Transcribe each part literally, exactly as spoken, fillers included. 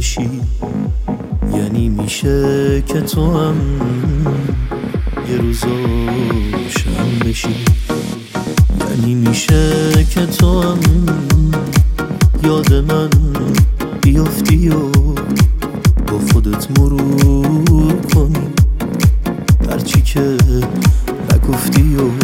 بشی، یعنی میشه که تو هم یه روز روشن بشی، یعنی میشه که تو هم یاد من بیافتی و با خودت مرور کنی هرچی که نگفتی و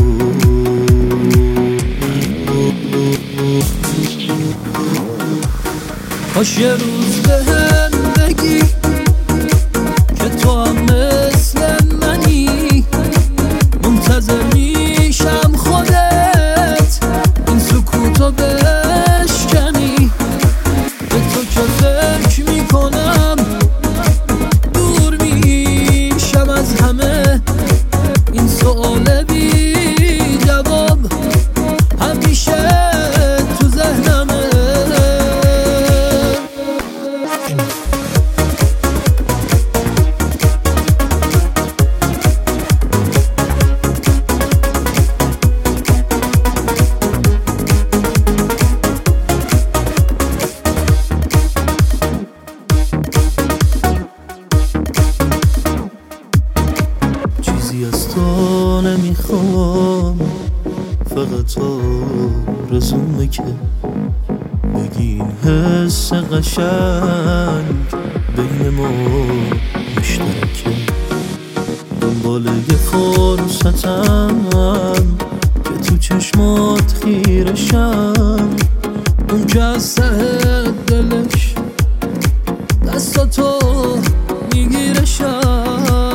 کاش یه روز بهم بگی که تو هم مثل منی، منتظر میشم خودت این سکوتو بشکنی. به تو که فکر میکنم دور میشم از همه، این سؤال بی جواب همیشه تو ذهنمه. چیزی از تو نمیخوام، فقط آرزومه که بگی این حس قشنگ بین ما مشترکه. دنبال یه فرصتم که تو چشمات خیرشم، اونجا از ته دلش دستاتو میگیرشم.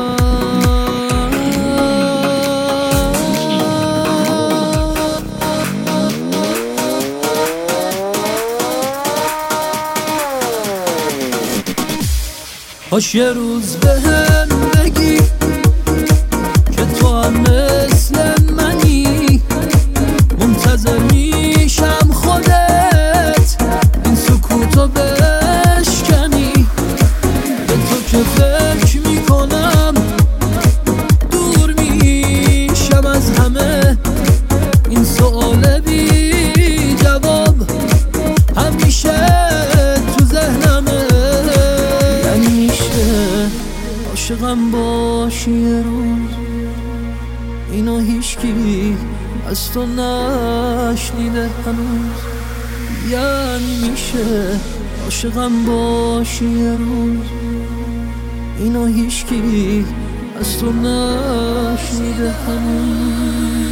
کاش یه روز بهم بگی که تو هم مثل منی، منتظر میشم خودت این سکوتو بشکنی. به تو که فکر میکنم دور میشم از همه، این سؤال بی جواب همیشه تو ذهنمه. عاشقم باشی یه روز، اینو هیچکی از تو نشنیده هنوز. یعنی میشه عاشقم باشی یه روز، اینو هیچکی از تو نشنیده هنوز.